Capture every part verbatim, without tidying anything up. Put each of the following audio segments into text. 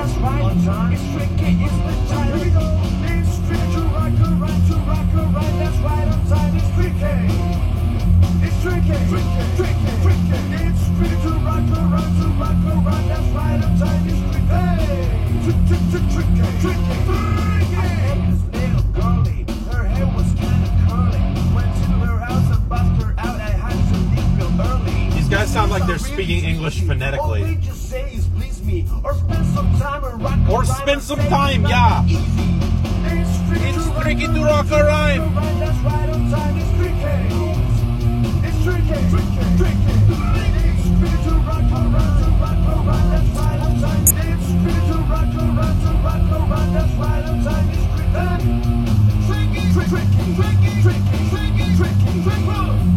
that's right. On time. It's tricky, it's the time. Here we go. It's tricky to rock a ride, to rock a ride. That's right. On time. It's tricky. It's tricky, tricky, tricky, tricky. It's tricky to rock a ride, to rock a ride. That's right. On time. It's tricky. Tricky, tricky, tricky. I met this little girlie. Her hair was kind of curly. Went to her house and bust her out. I had to leave real early. These guys sound like they're speaking English phonetically. All they just say is please me, or spend some time and rock a Or ride, spend or some say time, it's yeah. easy. It's tricky It's to tricky rock to a rock a ride, ride. that's right on time. It's tricky. It's tricky, tricky, tricky. It's tricky to rock a ride, to rock a ride. That's right on time. It's tricky to rock a ride, to rock a ride. That's right on time. It's tricky, tricky, tricky, tricky, tricky, tricky, tricky.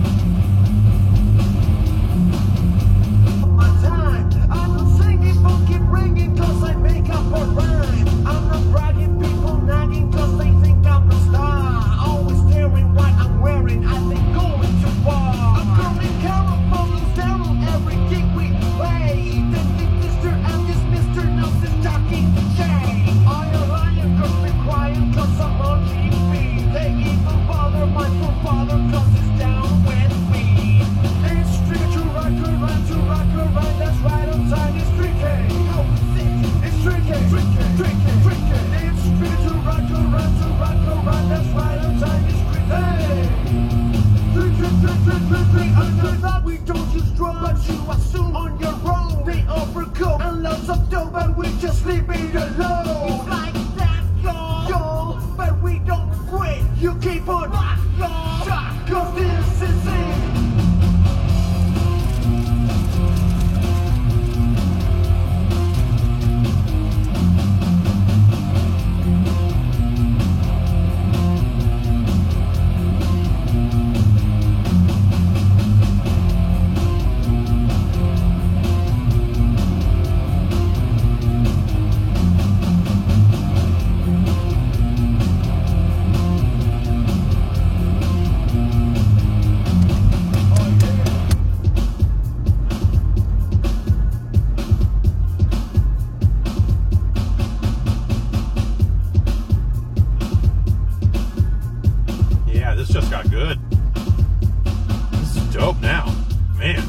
My time, I'm not singing, but keep ringing, cause I make up a rhyme. I'm not bragging, people nagging, cause they think I'm a star. Always staring what I'm wearing, I think going too far. I'm coming caramel, sterile, every gig we play. Then the mister, I'm just Mister Nelson talking to Jay. Are you lying, cause be quiet, cause I'm on T V. They even bother my forefather, cause it's down with me. It's tricky to rock a ride, to rock a ride, that's right on time, it's tricky. It's tricky, tricky, tricky, tricky. It's tricky to rock a ride, to rock a ride, that's right on time, it's tricky. Tricky, tricky, tricky, under that we don't use drugs, but you assume on your own. They offer coke and lots of dope, and we just leave it alone. It's like that, y'all, y'all, but we don't quit. You keep on rock, y'all, shock, cause this is it. Yeah, this just got good. This is dope now. Man.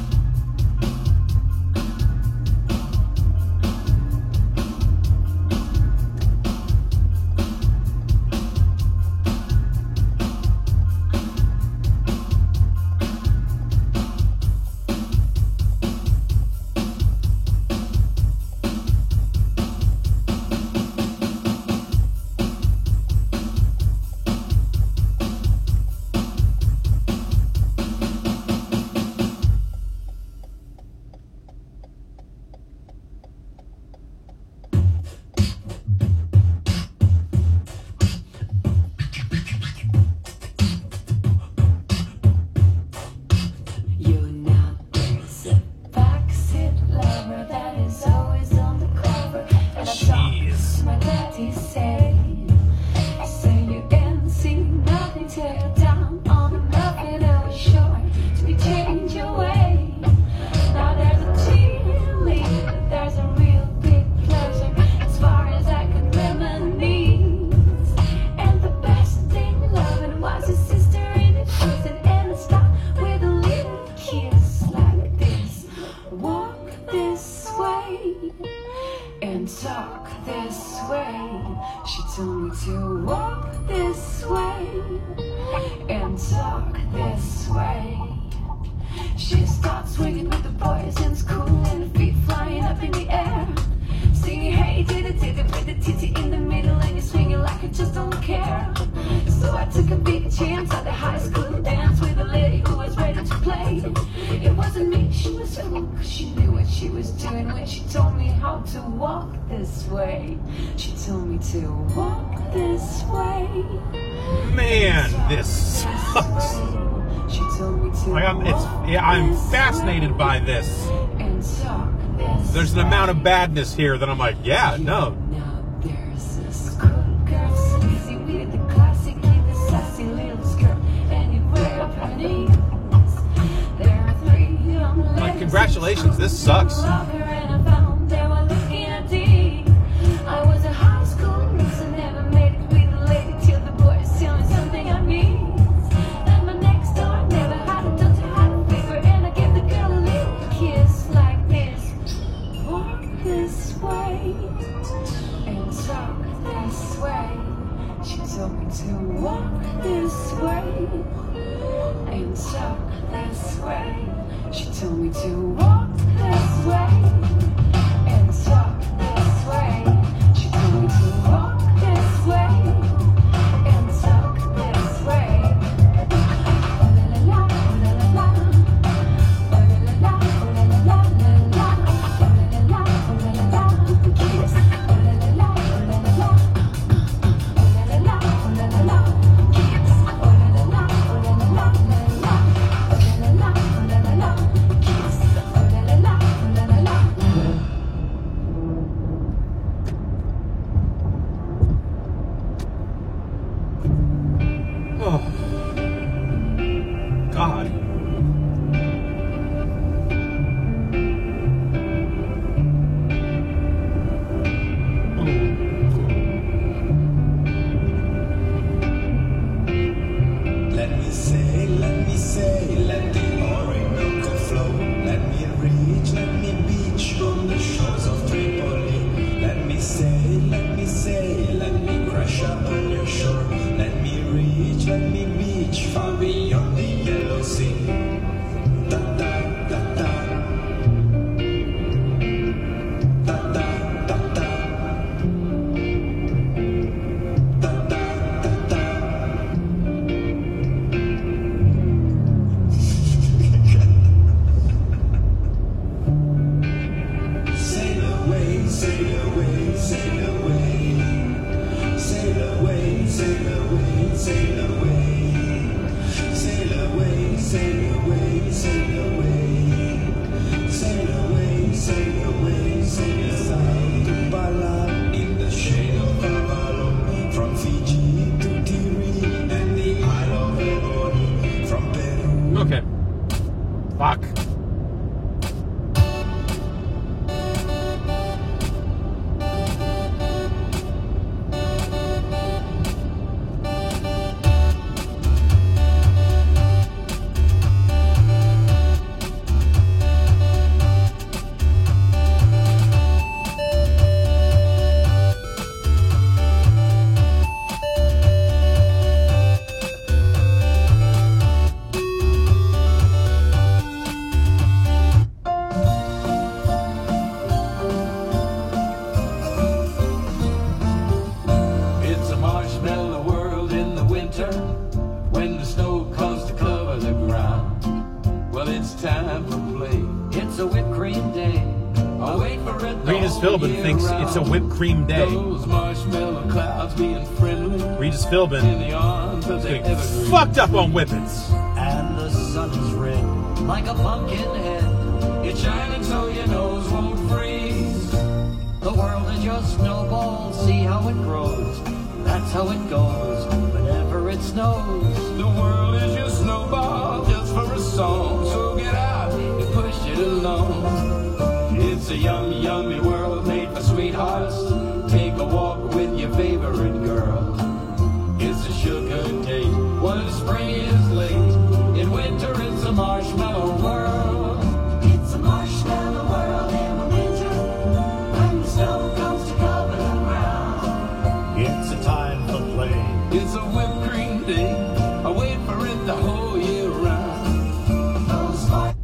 Man, this sucks. Like I'm, it's, yeah, I'm fascinated by this. There's an amount of badness here that I'm like, yeah, no. Like, congratulations, this sucks. told me to walk this way and talk this way. She told me to walk this way and talk this way. She told me to walk this way and talk this way. Oh la la la, oh la la la, oh la la la, oh la la la, oh la la la, oh la la la, kiss. Oh la la la, oh la la la, oh la la la, oh la la la, kiss. Oh la la la, oh la la la, oh la la la, oh la la la, kiss. Oh la la la, oh la la la. Oh. God. Let me say, let me say, let the Orinoco flow. Let me reach, let me beach on the shores of Tripoli. Let me say, let me say, let me crash up on your shore. Let me reach, let me beach far beyond the yellow sea. Da da da da. Da da da da. Da da da da. Sail away, sail away, sail away. Sail away, sail away, sail away. Sail away, sail away, sail away. Sail away, sail away, sail away. To Bala in the shade of Avalon. From Fiji to Tiri and the Isle of Ebony. From Peru. Okay. Fuck. It's a marshmallow world in the winter when the snow comes to cover the ground. Well, it's time for play. It's a whipped cream day. I'll wait for it. Regis Philbin thinks it's a whipped cream day. Those marshmallow clouds being friendly Regis in Philbin the arms of is the getting evergreen. fucked up on whippets. And the sun is red like a pumpkin head. It's shining so your nose won't freeze. The world is your snowball, see how it grows. That's how it goes whenever it snows. The world is your snowball just for a song. So get out and push it along. It's a yummy, yummy world made for sweethearts. Take a walk with your favorite girl. It's a sugar date when spring is late. In winter it's a marshmallow world. It's a marshmallow world in the winter when the snow comes to cover the ground. It's a time for play. It's a whipped cream day. I wait for it the whole year round. Those mar-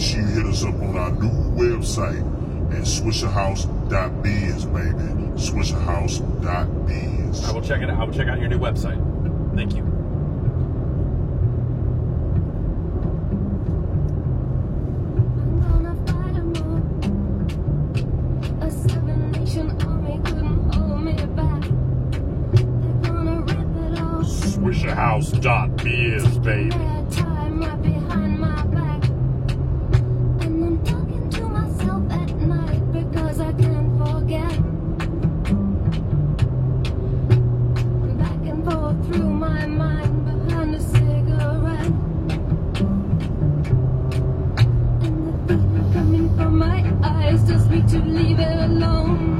sure you hit us up on our new website at swisherhouse dot biz, baby. swisherhouse dot biz. I will check it out. I will check out your new website. Thank you. I'm gonna fight 'em all. A seven nation army couldn't hold me back. They're gonna rip it all. swisherhouse dot biz, baby. Their time right behind my back. And I'm talking to myself at night because I can't forget. Back and forth through my mind behind a cigarette. And the feeling coming from my eyes tells me to leave it alone.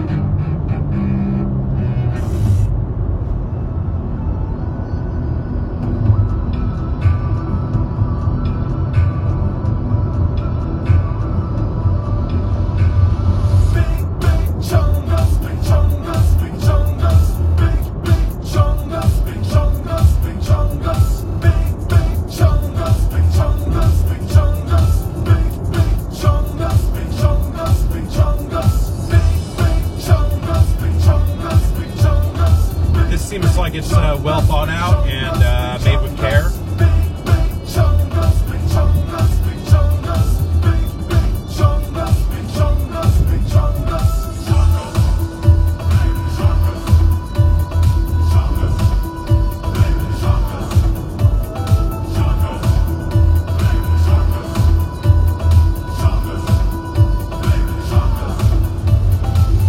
Seems like it's uh, well thought out and uh, made with care.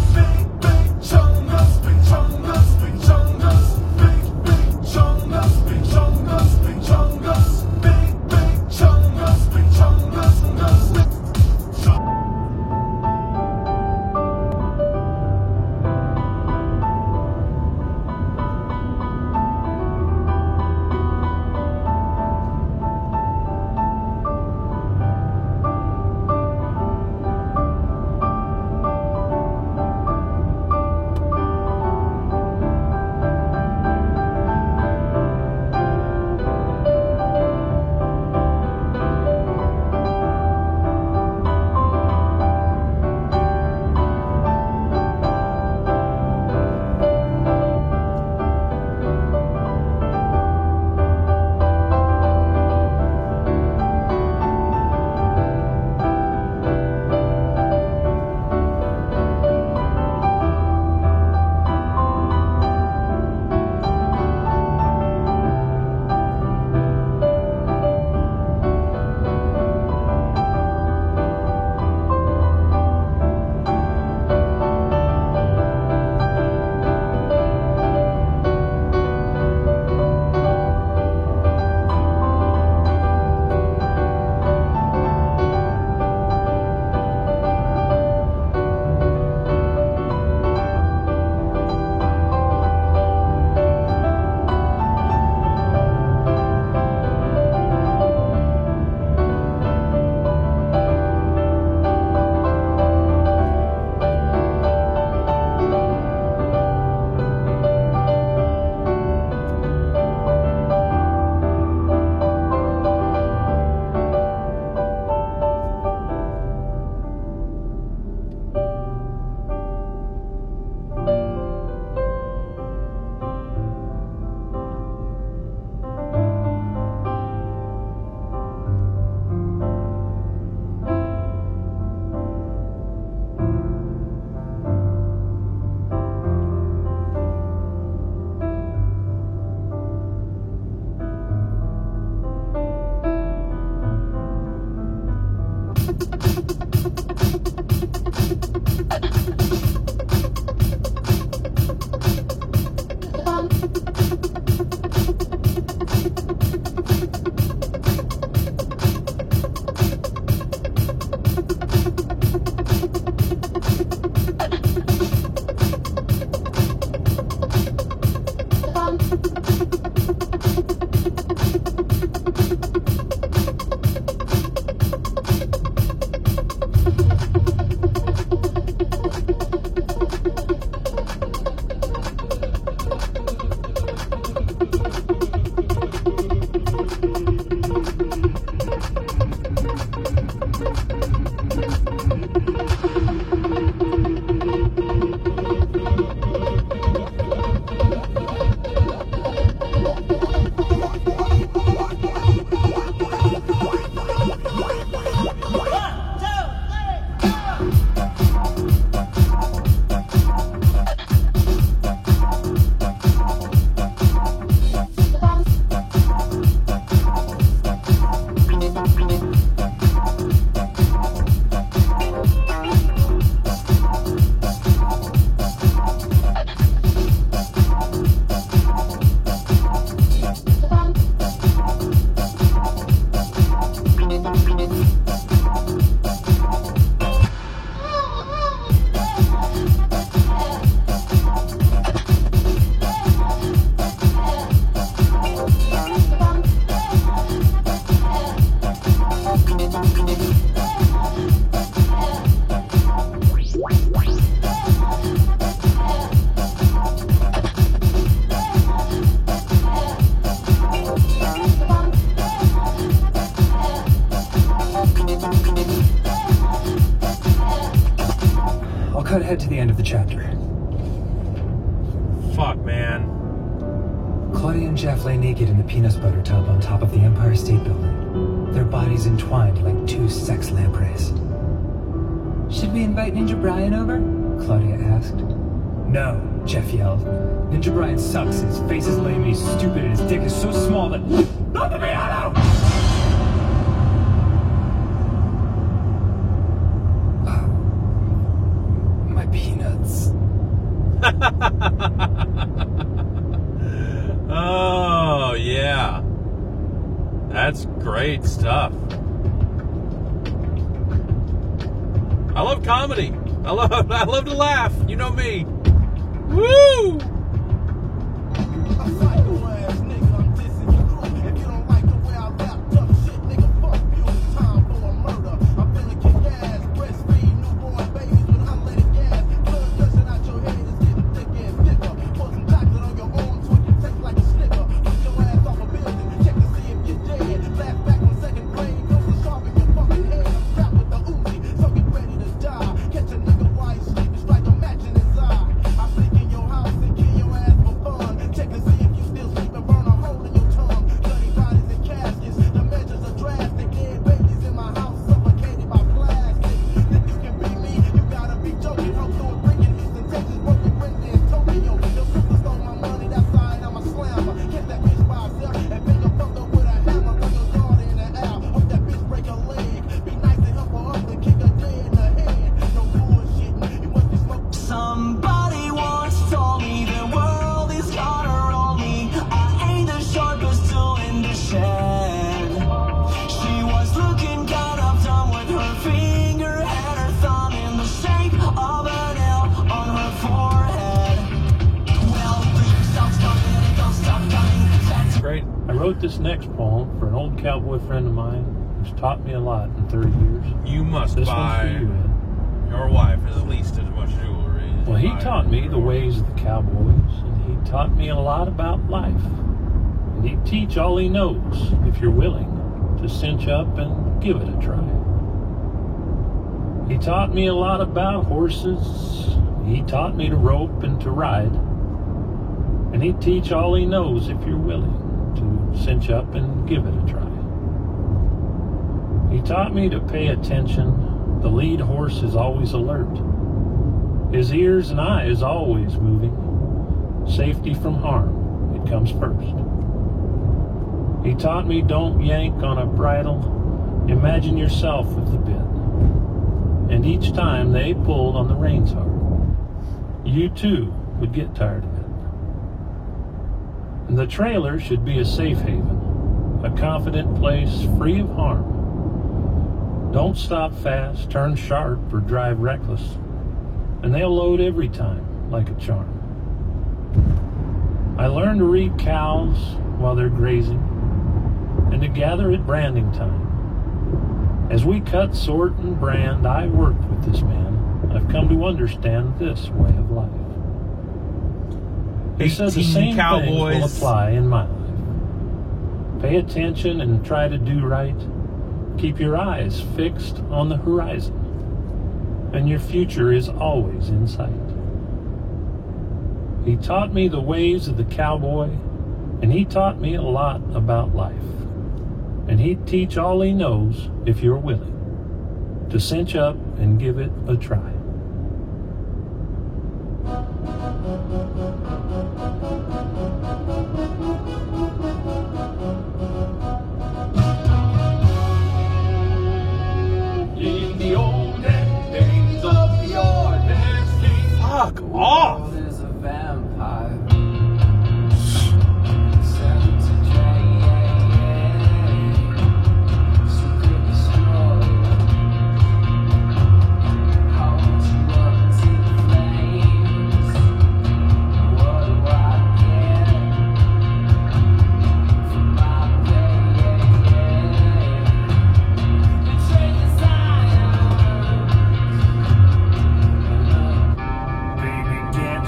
Chungus, head to the end of the chapter. Fuck, man. Claudia and Jeff lay naked in the peanut butter tub on top of the Empire State Building, their bodies entwined like two sex lampreys. Should we invite Ninja Brian over? Claudia asked. No, Jeff yelled. Ninja Brian sucks, his face is lame and he's stupid and his dick is so small that... Not the piano! Uh, my peanuts. Oh, yeah. That's great stuff. I love comedy. I love I love to laugh. You know me. Woo! This next poem for an old cowboy friend of mine who's taught me a lot in thirty years. You must this buy one's for you, Ed. Your wife at least as much jewelry. As Well, he buy taught me the ways of the cowboys, and he taught me a lot about life. And he'd teach all he knows if you're willing to cinch up and give it a try. He taught me a lot about horses. He taught me to rope and to ride. And he'd teach all he knows if you're willing to cinch up and give it a try. He taught me to pay attention. The lead horse is always alert. His ears and eyes always moving. Safety from harm, it comes first. He taught me don't yank on a bridle. Imagine yourself with the bit. And each time they pulled on the reins hard, you too would get tired of it. And the trailer should be a safe haven, a confident place free of harm. Don't stop fast, turn sharp, or drive reckless, and they'll load every time like a charm. I learned to read cows while they're grazing, and to gather at branding time. As we cut, sort, and brand, I worked with this man. I've come to understand this way of life. He said the same things will apply in my life. Pay attention and try to do right. Keep your eyes fixed on the horizon, and your future is always in sight. He taught me the ways of the cowboy, and he taught me a lot about life. And he'd teach all he knows if you're willing to cinch up and give it a try. In the olden days of yore, there's king. Fuck off! There's a vampire. Baby, get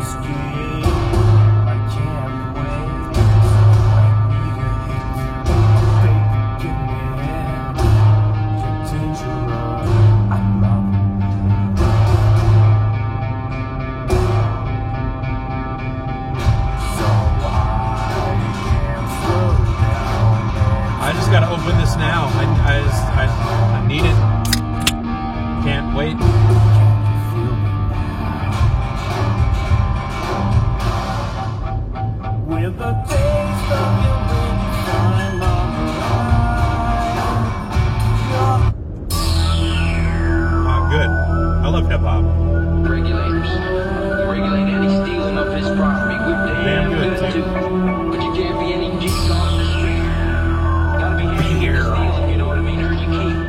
skin. I can't wait. I need a hit. Baby, give me it. You're dangerous. I love it. So I can't slow down. I just gotta open this now. I, I just, I, I need it. Can't wait. With the taste of your wind, I'm on Ah, good. I love hip hop. Regulators. Regulate any stealing of his property. We're damn Damn good, good too. too. But you can't be any geek on the street. Gotta be hanging and stealing, you know what I mean? Earn your keep.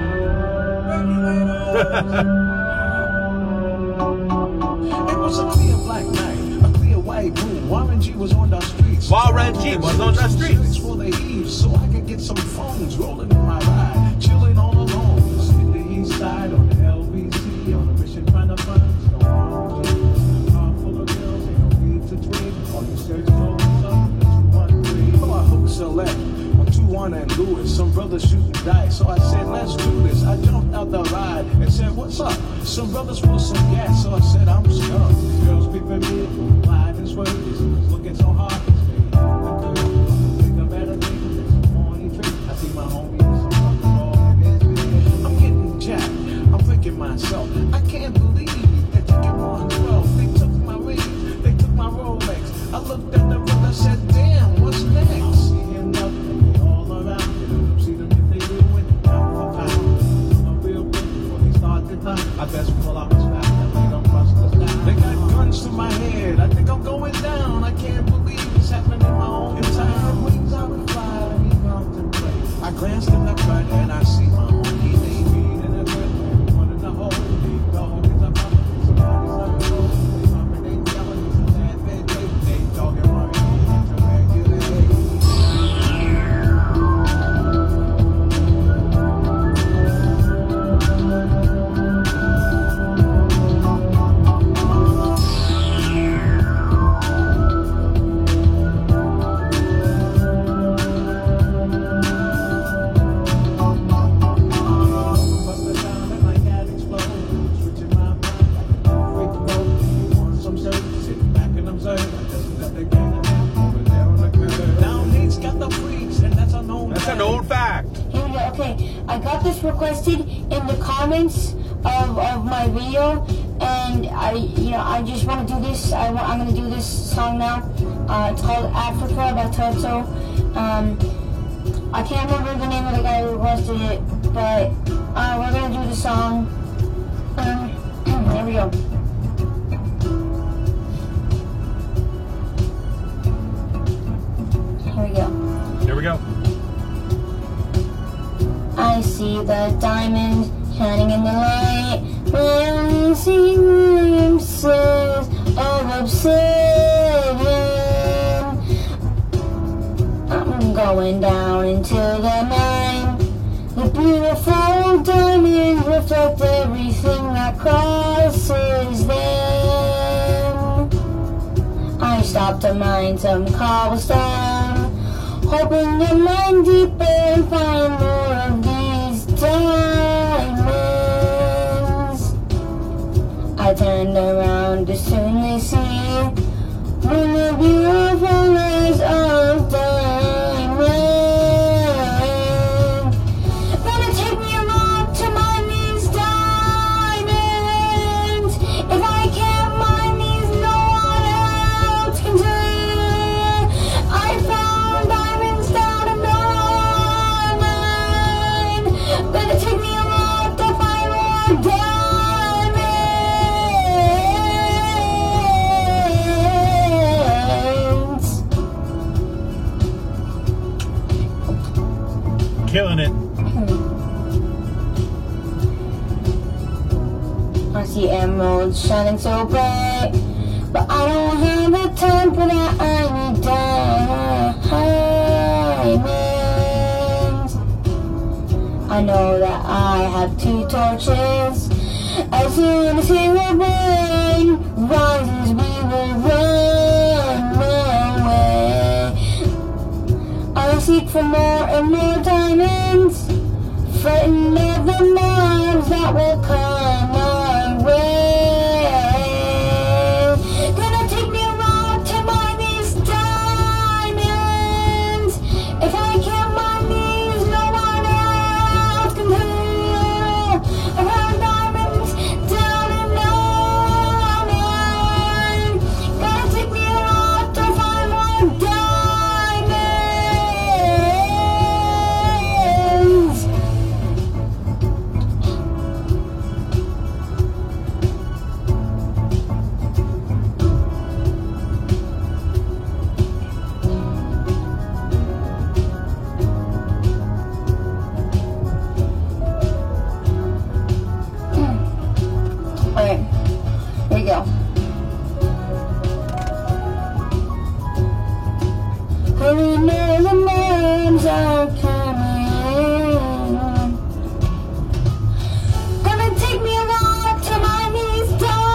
It was a clear black night, a clear white moon. Warren G was on the streets. Warren G was on the streets. For the eves, so I could get some phones rolling in my ride, chilling all alone. In the east side on the L B C, on a mission trying to find no Warren G. A car full of girls, ain't no need to dream. All you search for is something that you want to read. So I hooked select on two one and Lewis. Some brothers shooting dice, so I said, let's do this. I jumped out the ride and said, what's up? Some brothers for some gas, so I said, I'm scared. Girls peeping me, live and swerving, looking so hard. Think of better things, it's a morning trick. I see my homies, some fucking all in his video. I'm getting jacked, I'm thinking myself, I can't believe that they can one twelve. They took my ring, they took my Rolex. I looked at the brother, said, damn, what's next? See him nothing, they all around. See them if they do it, pound for pound. A real quick before they start the time. I best pull out my strap and lay them rusters down. They got guns to my head, I think I'm going down. I can't believe it's happening in my own time. Wings I would fly, we contemplate. I glanced in the cut and I see my homie Navy in a good one in the hole. Big dog is a mama, somebody's like a roll. They bumping, they yelling, it's a bad bad day. They talking right, it's a regular day. Bust it down and my cat explode. Switching my mind like a freak boat. You want some service, sit back and observe. I just let the gang of them over there on the curb. Now Nate's got the freaks, and that's a known That's fact. an old fact. Here we go. Okay, I got this requested in the comments of, of my video, and I, you know, I just want to do this. I, wa- I'm gonna do this song now. Uh, it's called Africa by Toto. Um, I can't remember the name of the guy who requested it, but uh, we're gonna do the song. Um, here we go. Here we go. Here we go. I see the diamond shining in the light. I only see glimpses of obsidian. I'm going down into the mine. The beautiful diamonds reflect everything that crosses them. I stopped to mine some cobblestone, hoping to mine deeper and find more of these diamonds. I turned around to soon see when the beautifulness of diamonds. Gonna take me a lot to mine these diamonds. If I can't mine these, no one else can do. I found diamonds down in the mine. Gonna take me a lot to find more diamonds. Killing it. I see emeralds shining so bright, but I don't have the time for that. I need diamonds. I know that I have two torches. As soon as he will burn, rises we will run. seek for more and more diamonds, frightened of the mobs that will come my way. Gonna take me a ride to mine these diamonds. If I can't mine these, no one else can do. I found diamonds down in the mine. Gonna take me a ride to find more diamonds. Alright, here we go. Hurry, near the mobs are coming. Gonna take me a walk to mine these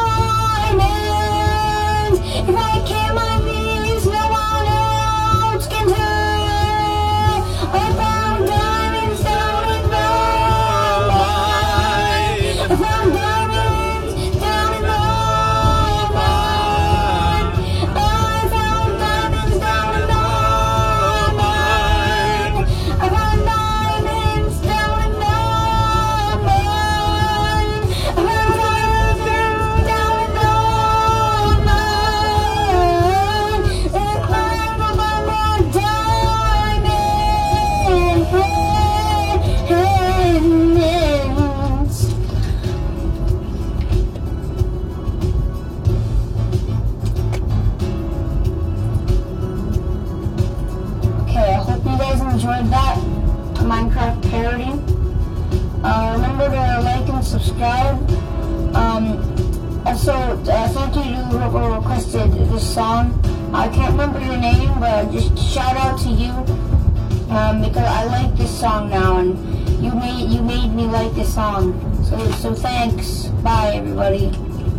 diamonds. If I can't mine these, no one else can do. I found diamonds down in the mine. I found diamonds down in the mine. I found diamonds down in the mine. I found diamonds down in the mine. I found diamonds down in the mine. And climb up on more diamonds. Okay, I hope you guys enjoyed that Minecraft parody. Uh, remember to like and subscribe. Um, also, uh, thank you to whoever requested this song. I can't remember your name, but just shout out to you um, because I like this song now, and you made you made me like this song. So so thanks. Bye, everybody.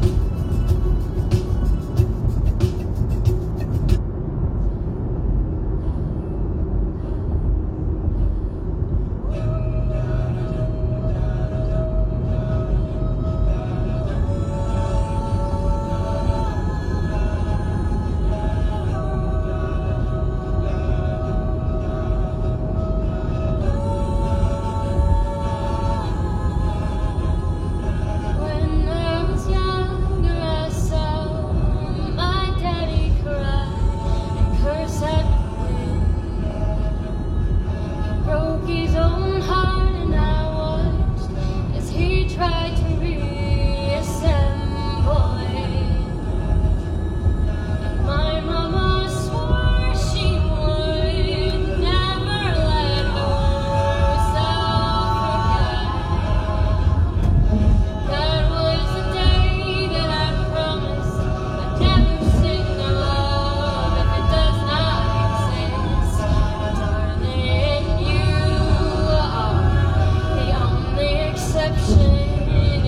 When I was younger, I saw my daddy cry and curse at the wind. Broke his own heart, and I watched as he tried to reassemble it. My mama swore she would never let herself forget. That was the day that I promised I'd never sing a love if it does not exist. Darling, you are the only exception.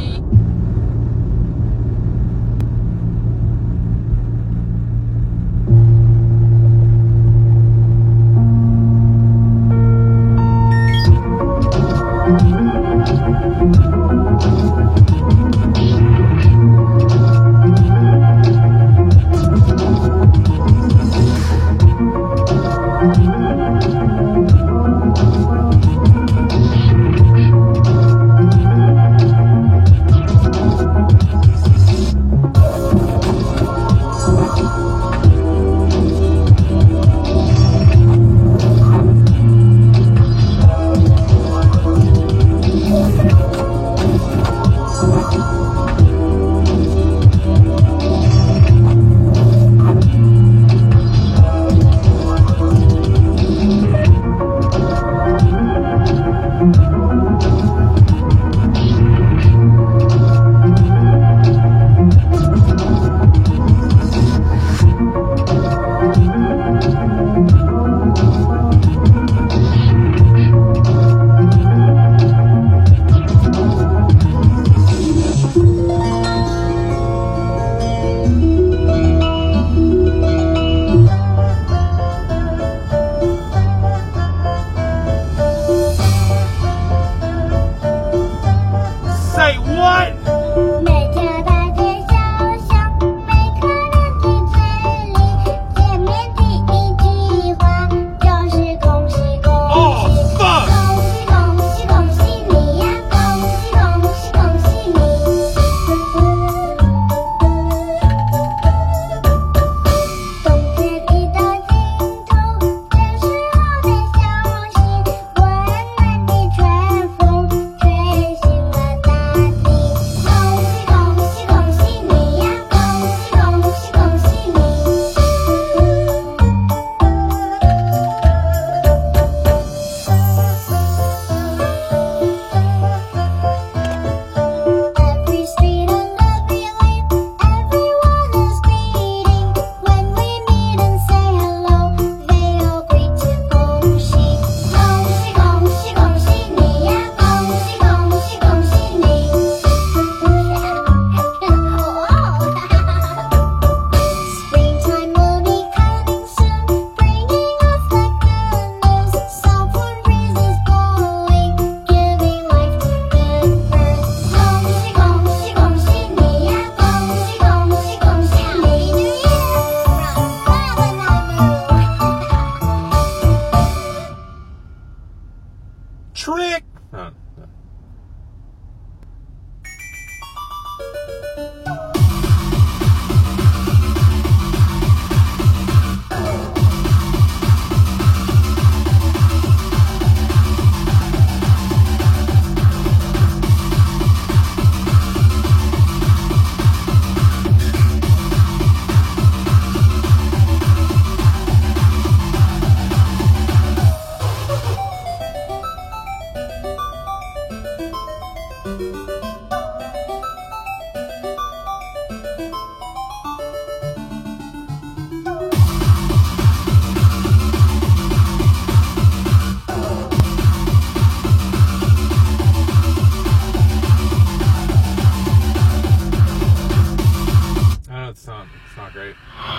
It's not, it's not great.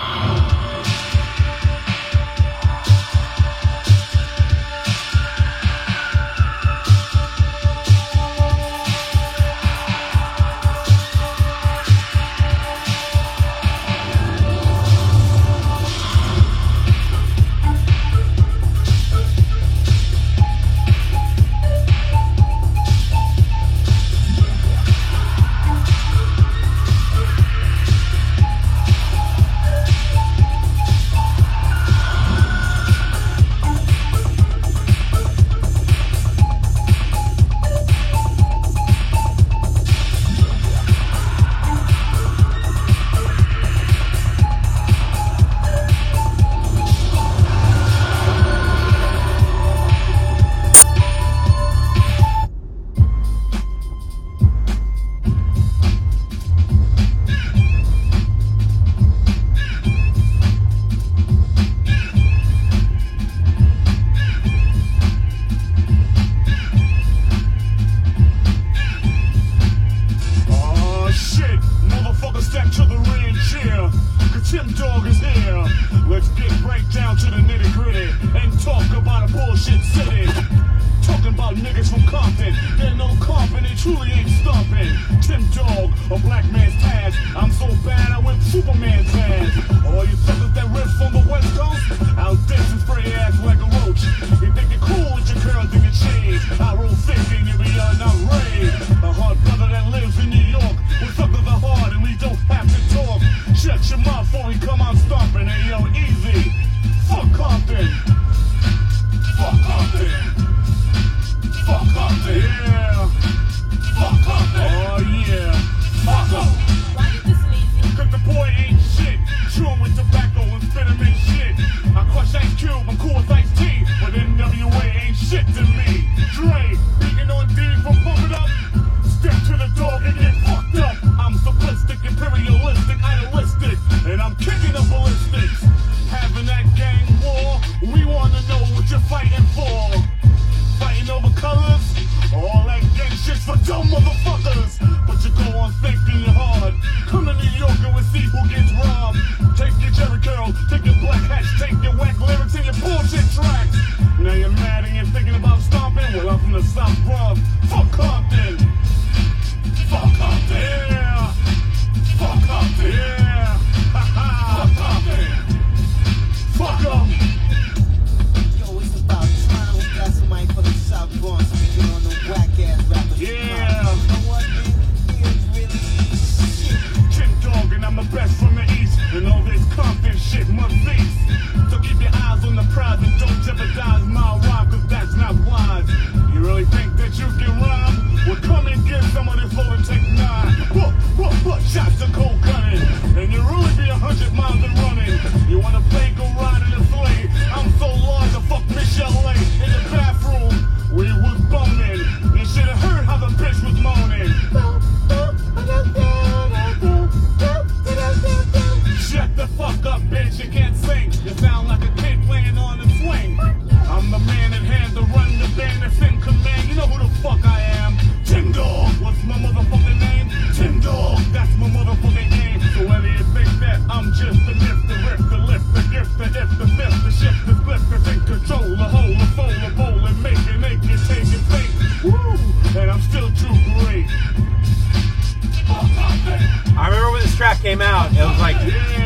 Came out, it was like,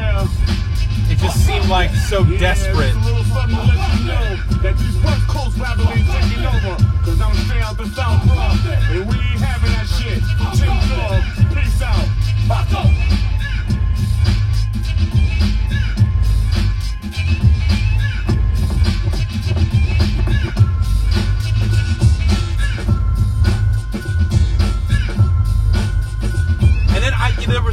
it just seemed like so desperate. That these West Coast rappers ain't taking over, cause I'm staying out the South Bronx, and we ain't having that shit. Tim Dog, peace out.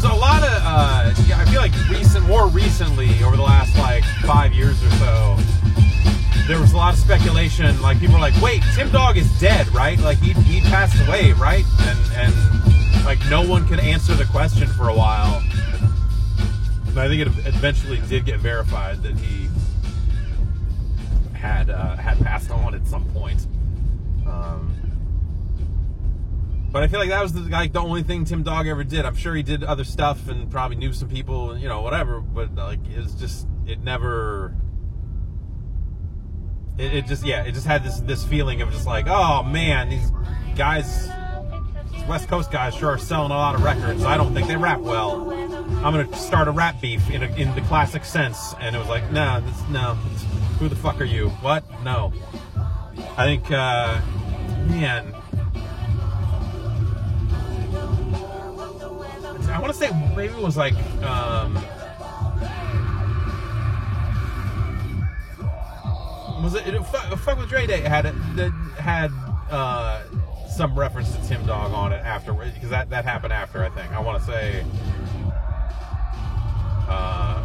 was a lot of, uh, yeah, I feel like recent, more recently, over the last like five years or so, there was a lot of speculation. Like people were like, "Wait, Tim Dog is dead, right? Like he he passed away, right?" And and like no one could answer the question for a while. And I think it eventually did get verified that he had uh, had passed on at some point. Um, But I feel like that was the, like the only thing Tim Dog ever did. I'm sure he did other stuff and probably knew some people and, you know, whatever. But like it was just, it never. It, it just, yeah, it just had this this feeling of just like, oh man, these guys, these West Coast guys sure are selling a lot of records. I don't think they rap well. I'm gonna start a rap beef in a, in the classic sense. And it was like, no, this, no, who the fuck are you? What? No. I think, uh, man. I want to say maybe it was like um, was it, it fuck, fuck with Dre Day had it that had uh, some reference to Tim Dog on it afterwards because that, that happened after I think I want to say uh,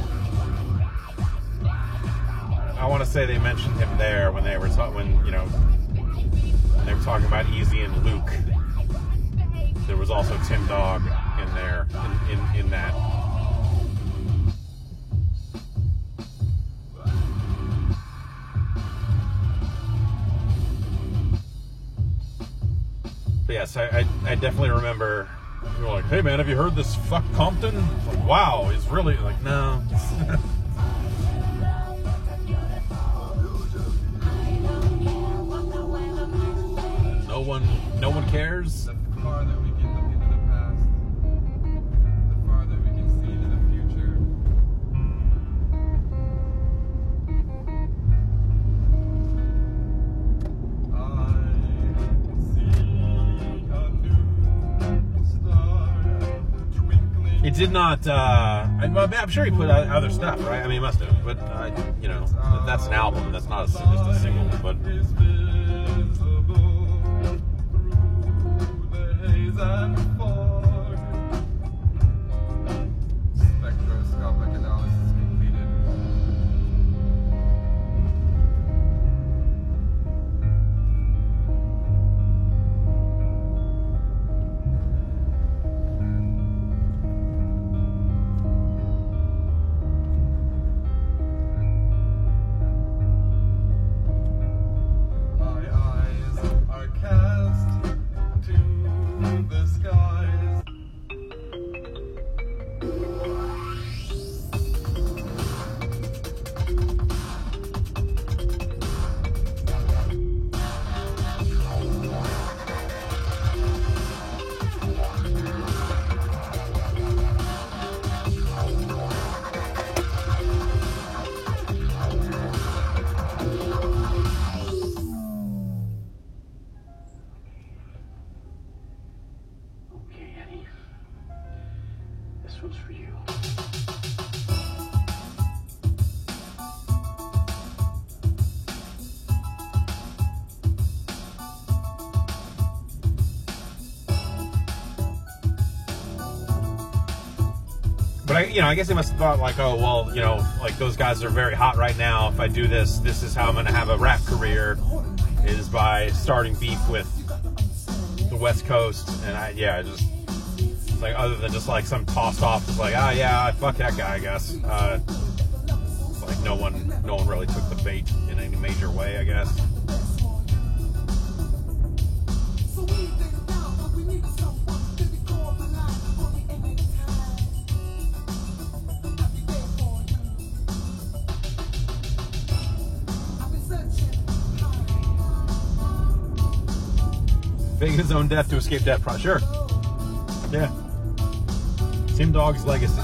I want to say they mentioned him there when they were ta- when you know when they were talking about Easy and Luke. There was also Tim Dog in there, in, in, in that. But yes, I, I, I definitely remember, you were like, hey man, have you heard this Fuck Compton? Like, wow, he's really, like, no. no one, no one cares. It did not, uh, I, I'm sure he put out other stuff, right? I mean, he must have, but, uh, you know, that's an album, that's not a, just a single, but... Spectroscopic analysis completed. But I, you know, I guess they must have thought like, oh, well, you know, like those guys are very hot right now. If I do this, this is how I'm going to have a rap career, is by starting beef with the West Coast. And I, yeah, just it's like other than just like some tossed off, just like, ah, oh, yeah, fuck that guy, I guess. Uh, like no one, no one really took the bait in any major way, I guess. Faking his own death to escape death. Pro- sure. Yeah. Tim Dog's legacy.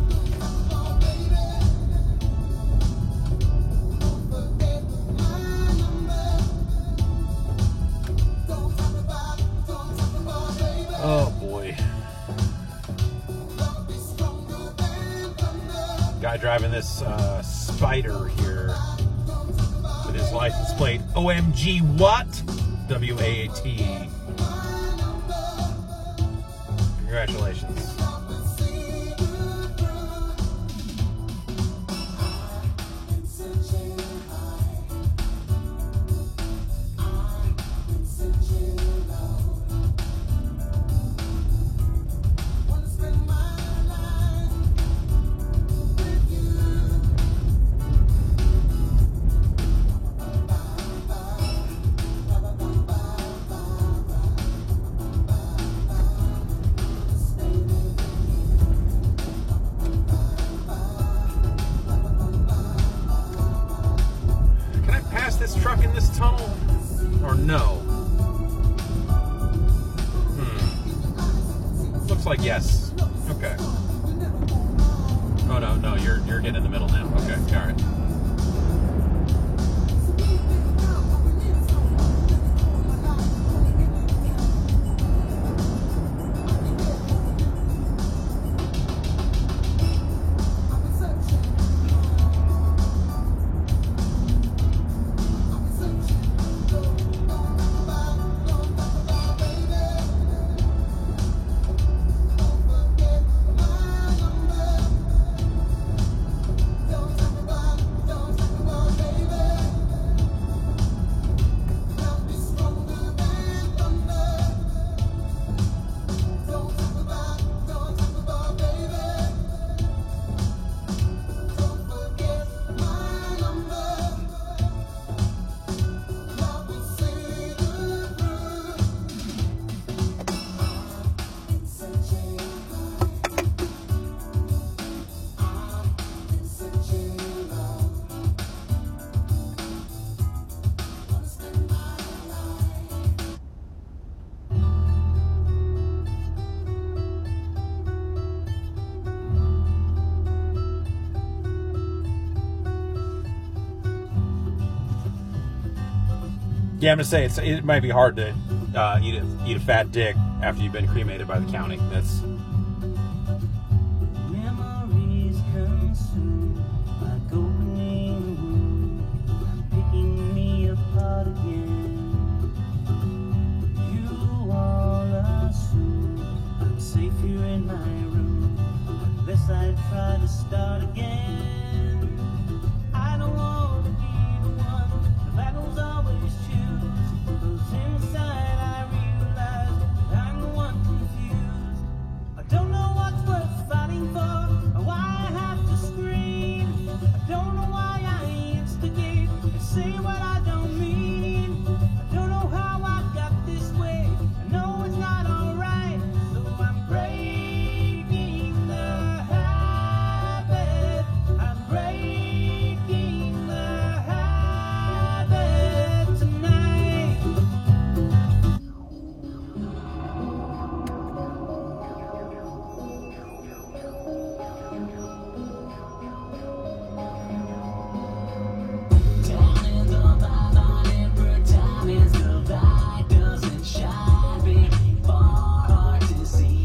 Oh boy. Guy driving this uh, Spider here with his license plate O M G what? W A T. Congratulations. like yes. Okay. Oh no, no, you're you're getting in the middle now. Okay, all right. Yeah, I'm gonna say it's it might be hard to uh, eat a eat a fat dick after you've been cremated by the county. That's Memories come soon, like opening wound, picking me apart again. You all assume I'm safe here in my room, unless I try to start again. I don't want to be the one the battles always choose, 'cause inside I realize I'm the one confused. I don't know what's worth fighting for, or why I have to scream. I don't know why I instigate and say what I don't mean. I don't know how I got this way. I know it's not alright, so I'm breaking the habit. I'm breaking the habit tonight. Down in the bottom, emperor time is the light doesn't shine very far, hard to see.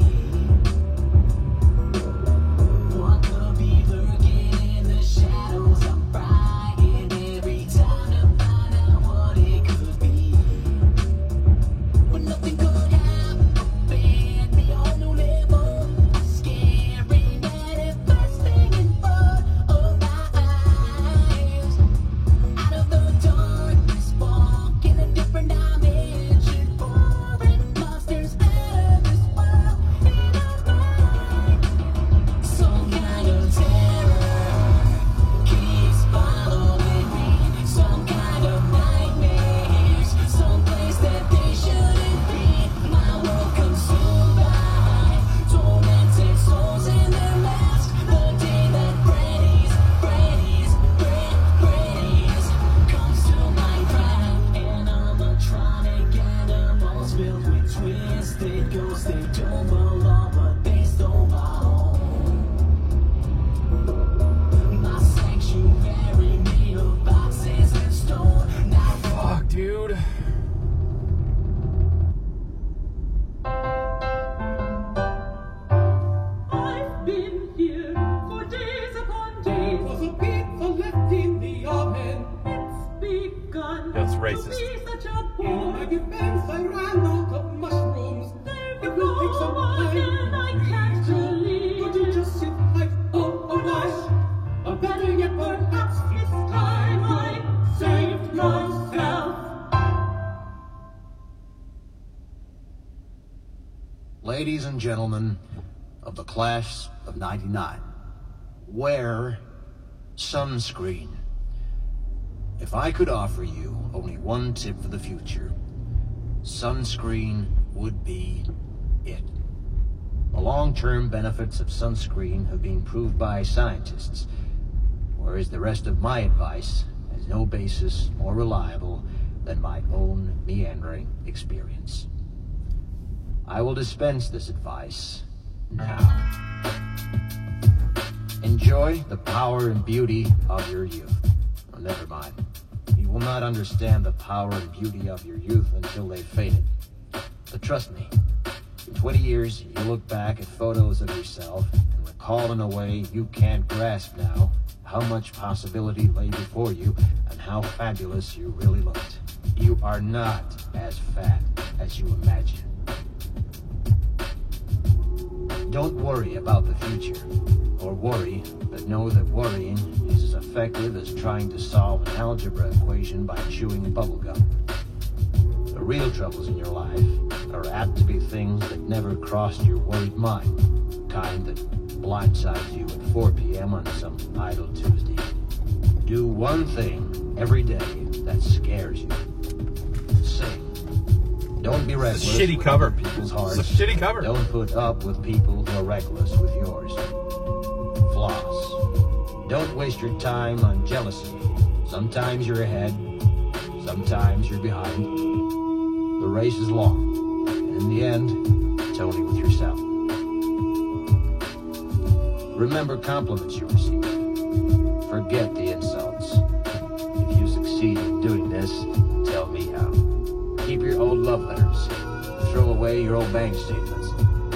What could be lurking in the shadows? I'm frightened every time to find out what it could be. But nothing could happen, the all new level, scaring at it first thing in front of my eyes. Out of the darkness, walking a different dimension, foreign monsters out of this world in our mind. Some kind of terror keeps following me, some kind of nightmares, someplace that they shouldn't be. My world consumed by tormented souls in their masks. The day that Freddy's, Freddy's, Fred, Freddy's comes to Minecraft. Animatronic animals filled with twisted ghosts. They don't belong, but they stole my home. My sanctuary made of boxes and stone. Now fuck, dude. I've been here for days upon days. Was a pizza left in the oven? It's begun That's to racist. be such a bore. In my defense, I ran out of mushrooms. There you go again, I can't believe. Could you just sit tight for a while? Or better yet, perhaps this time I saved myself. Ladies and gentlemen of the class of ninety-nine, wear sunscreen. If I could offer you only one tip for the future, sunscreen would be it. The long-term benefits of sunscreen have been proved by scientists, whereas the rest of my advice has no basis more reliable than my own meandering experience. I will dispense this advice now. Enjoy the power and beauty of your youth. Oh, never mind. You will not understand the power and beauty of your youth until they've faded. But trust me, in twenty years, you look back at photos of yourself and recall in a way you can't grasp now how much possibility lay before you and how fabulous you really looked. You are not as fat as you imagine. Don't worry about the future, or worry, but know that worrying is as effective as trying to solve an algebra equation by chewing bubblegum. The real troubles in your life are apt to be things that never crossed your worried mind, kind that blindsides you at four p m on some idle Tuesday. Do one thing every day that scares you. Sing. Don't be reckless. It's a shitty with cover. other people's hearts. It's a shitty cover. Don't put up with people who are reckless with yours. Floss. Don't waste your time on jealousy. Sometimes you're ahead, sometimes you're behind. The race is long, and in the end, it's only with yourself. Remember compliments you receive. Forget the insults. If you succeed in doing this, tell me how. Keep your old love letters. Throw away your old bank statements.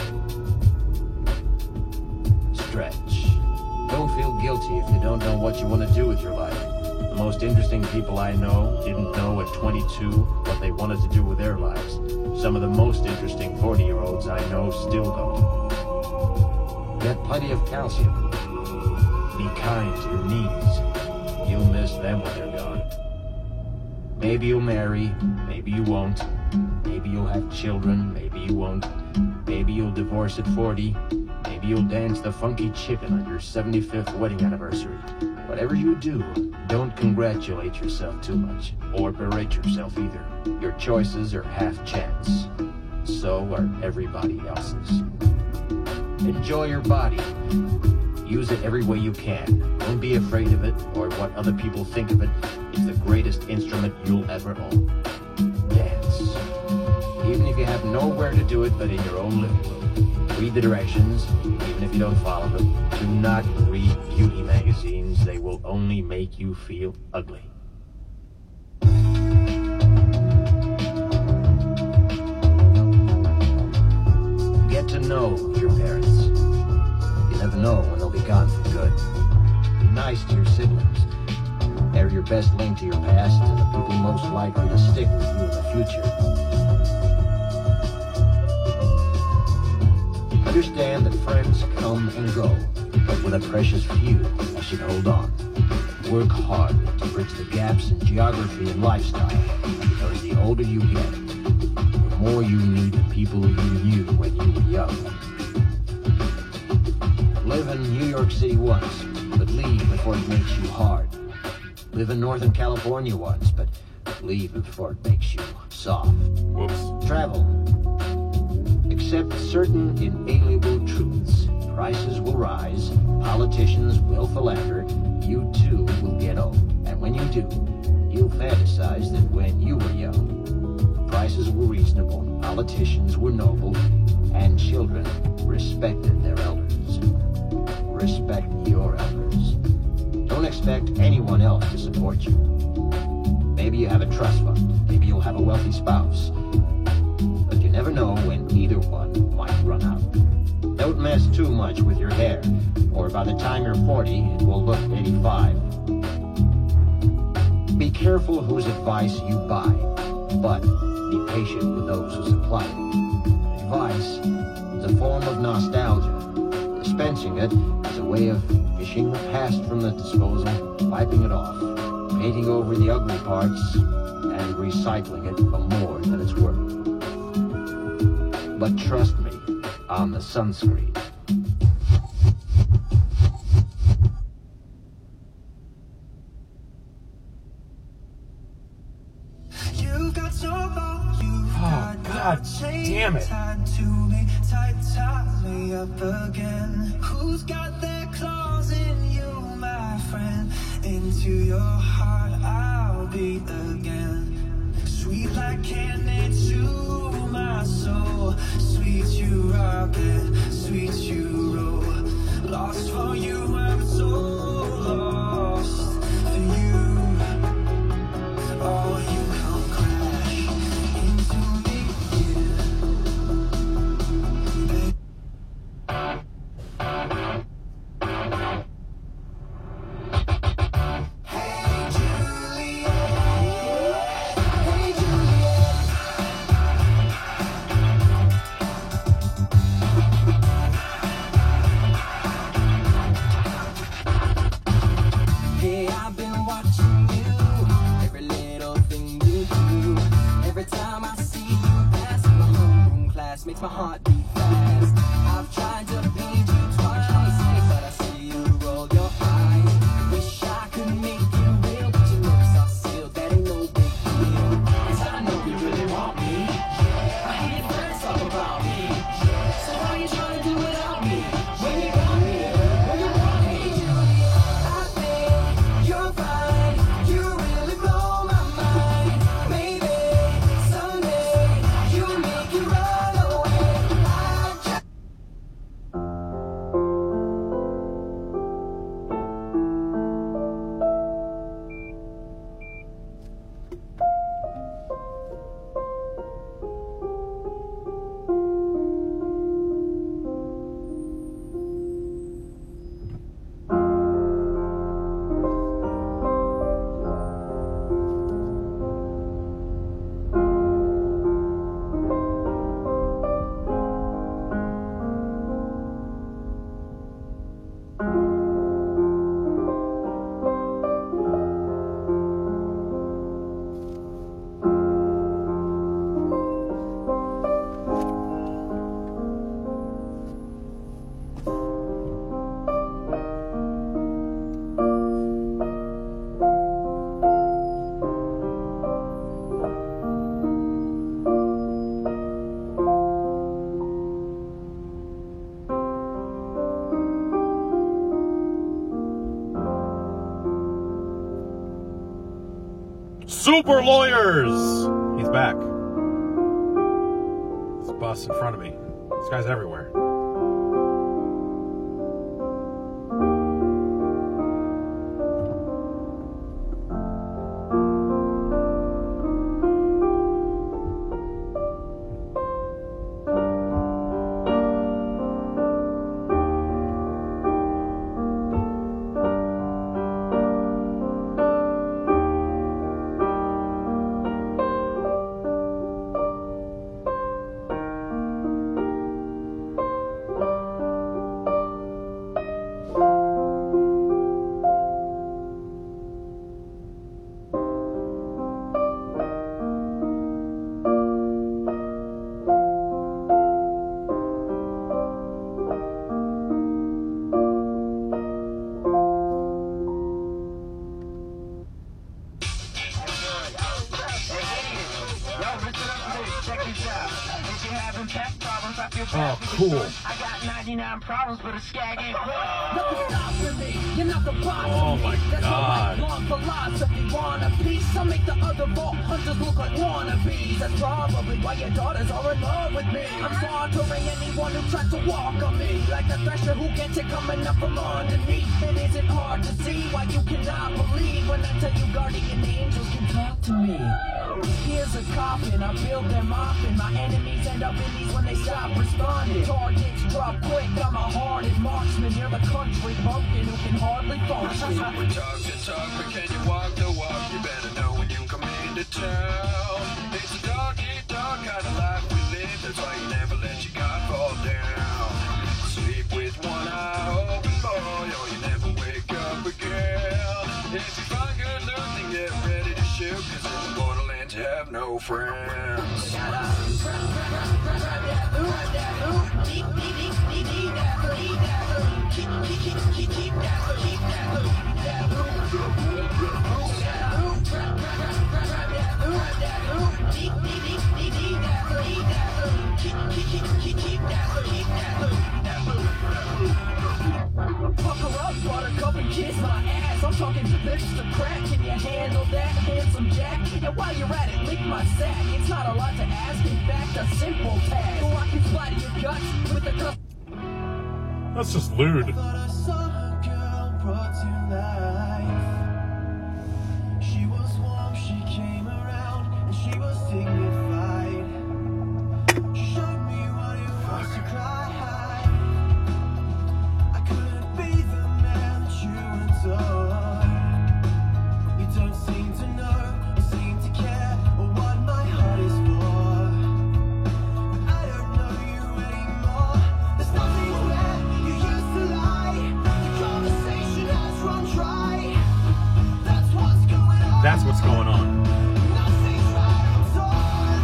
Stretch. Don't feel guilty if you don't know what you want to do with your life. The most interesting people I know didn't know at twenty-two what they wanted to do with their lives. Some of the most interesting forty-year-olds I know still don't. Get plenty of calcium. Be kind to your knees. You'll miss them when they're gone. Maybe you'll marry, maybe you won't. Maybe you'll have children, maybe you won't. Maybe you'll divorce at forty. Maybe you'll dance the funky chicken on your seventy-fifth wedding anniversary. Whatever you do, don't congratulate yourself too much, or berate yourself either. Your choices are half chance. So are everybody else's. Enjoy your body. Use it every way you can. Don't be afraid of it, or what other people think of it. It's the greatest instrument you'll ever own. Dance. Even if you have nowhere to do it but in your own living room. Read the directions, even if you don't follow them. Do not read beauty magazines. They will only make you feel ugly. Get to know your parents. You never know when they'll be gone for good. Be nice to your siblings. They're your best link to your past and the people most likely to stick with you in the future. Understand that friends come and go, but with a precious few, you should hold on. Work hard to bridge the gaps in geography and lifestyle, because the older you get, the more you need the people you knew when you were young. Live in New York City once, but leave before it makes you hard. Live in Northern California once, but leave before it makes you soft. Whoops. Travel. Accept certain inalienable truths. Prices will rise, politicians will philander, you too will get old. And when you do, you'll fantasize that when you were young, prices were reasonable, politicians were noble, and children respected their elders. Respect your elders. Don't expect anyone else to support you. Maybe you have a trust fund, maybe you'll have a wealthy spouse. But you never know when either one might run out. Don't mess too much with your hair, or by the time you're forty, it will look eighty-five. Be careful whose advice you buy, but be patient with those who supply it. Advice is a form of nostalgia. Dispensing it is a way of fishing the past from the disposal, wiping it off, painting over the ugly parts, and recycling it for more than it's worth. But trust me on the sunscreen. You got so bold, you Oh, God damn it. to me, tight, tie me up again. Who's got their claws in you, my friend? Into your heart I'll beat again. Sweet like candy to my soul. Sweet you robin, sweet you makes my heart beat fast. I've tried to please you twice, but I see you roll your eyes. Wish I could make you real, but your lips are sealed. That ain't no big deal. 'Cause I know you really want me. I hear your friends talk about me. So why you trying to do without me? When you got me, when you want me, I think you're fine. You really blow my mind. Maybe someday you'll make it run away. I just Super Lawyers! He's back. This bus in front of me. This guy's everywhere. Oh, cool. I got ninety-nine problems, but a skag ain't Oh my god. Long philosophy, wanna piece. I make the other vault hunters look like wannabes. That's probably why your daughters are in love with me. I'm slaughtering anyone who tries to walk on me. Like the thresher who gets it coming up from underneath. It isn't hard to see why you cannot believe when I tell you guardian angels can talk to me. Here's a coffin, I build them often. My enemies end up in these when they stop responding. Targets drop quick, I'm a hardened marksman. You're the country bumpkin who can hardly function. We talk the talk, but can you walk the walk? You better know when you come into town. It's a dog eat dog kind of life we live. That's why you never let your guard fall down. Sleep with one eye open, boy, or you never wake up again. If you find good loot, then get ready to shoot. Cause in the borderlands you have no friends. Pucker up, buttercup, and kiss my ass. I'm talking lips to crack. Can you handle that, handsome Jack? And while you're at it, lick my sack. It's not a lot to ask, in fact, a simple task. So I can splatter your guts with a cup. That's just lewd. She was warm, she came around, and she was dignified. She showed me what it was to cry. I couldn't be the man that you adore. You don't seem to know, or seem to care, or what my heart is for. I don't know you anymore. There's nothing where you used to lie. The conversation has run dry. That's what's going on. That's what's going on. Nothing's right, I'm torn.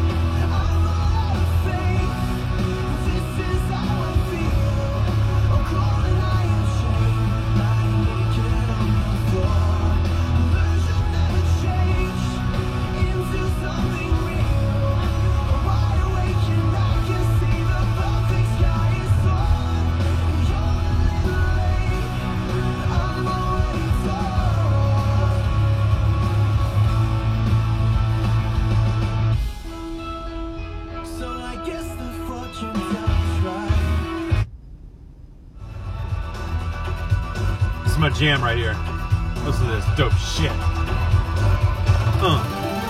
my jam right here. Listen to this dope shit. Uh.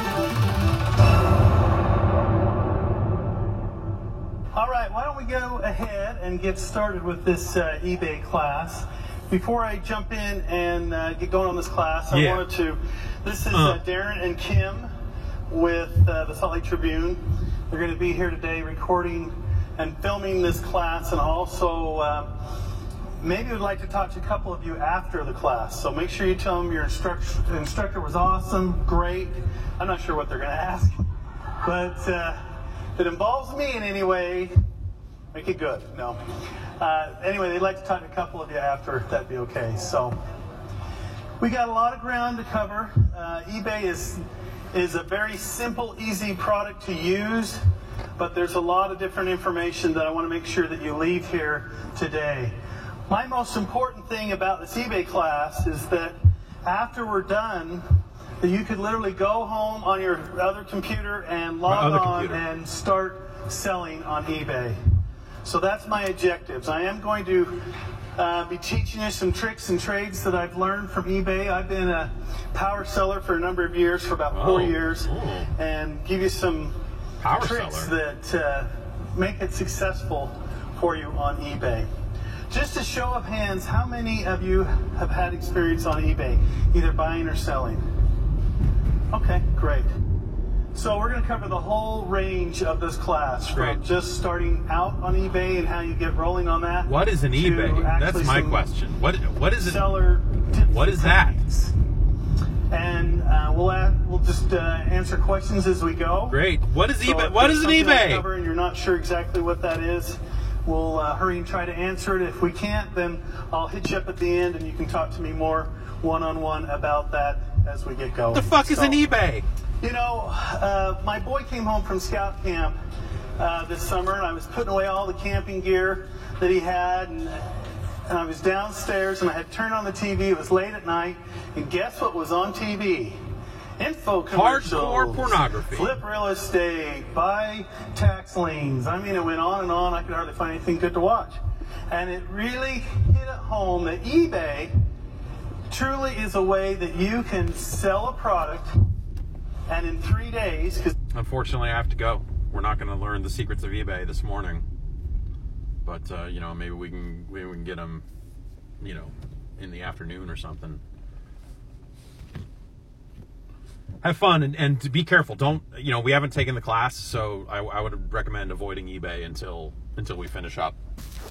All right, why don't we go ahead and get started with this uh, eBay class. Before I jump in and uh, get going on this class, I Yeah. wanted to, this is Uh. uh, Darren and Kim with uh, the Salt Lake Tribune. They're going to be here today recording and filming this class, and also uh, maybe would like to talk to a couple of you after the class. So make sure you tell them your instruct- instructor was awesome, great. I'm not sure what they're going to ask, but uh, if it involves me in any way, make it good. No. Uh, anyway, they'd like to talk to a couple of you after, if that'd be okay. So we got a lot of ground to cover. Uh, eBay is is a very simple, easy product to use, but there's a lot of different information that I want to make sure that you leave here today. My most important thing about this eBay class is that after we're done, that you could literally go home on your other computer and log other on computer. and start selling on eBay. So that's my objectives. I am going to uh, be teaching you some tricks and trades that I've learned from eBay. I've been a power seller for a number of years, for about four Oh, years, cool. and give you some Power tricks seller. that uh, make it successful for you on eBay. Just a show of hands, how many of you have had experience on eBay, either buying or selling? Okay, great. So we're going to cover the whole range of this class, from Great. just starting out on eBay and how you get rolling on that. What is an to eBay? actually That's my some question. What what is it? Seller tips What and is that? techniques. And uh, we'll add, we'll just uh, answer questions as we go. Great. What is So eBay? if What there's is an something I eBay? cover and you're not sure exactly what that is, we'll uh, hurry and try to answer it. If we can't, then I'll hit you up at the end and you can talk to me more one-on-one about that as we get going. What the fuck is So, an eBay? You know, uh, my boy came home from scout camp uh, this summer, and I was putting away all the camping gear that he had, and, and I was downstairs, and I had turned on the T V. It was late at night, and guess what was on T V? Info commercials. Hardcore pornography. Flip real estate, buy tax liens. I mean, it went on and on. I could hardly find anything good to watch. And it really hit it home that eBay truly is a way that you can sell a product, and in three days, because Unfortunately, I have to go. We're not going to learn the secrets of eBay this morning, but uh, you know, maybe we can maybe we can get them, you know, in the afternoon or something. Have fun and, and to be careful. Don't, you know, we haven't taken the class, so I, I would recommend avoiding eBay until until we finish up.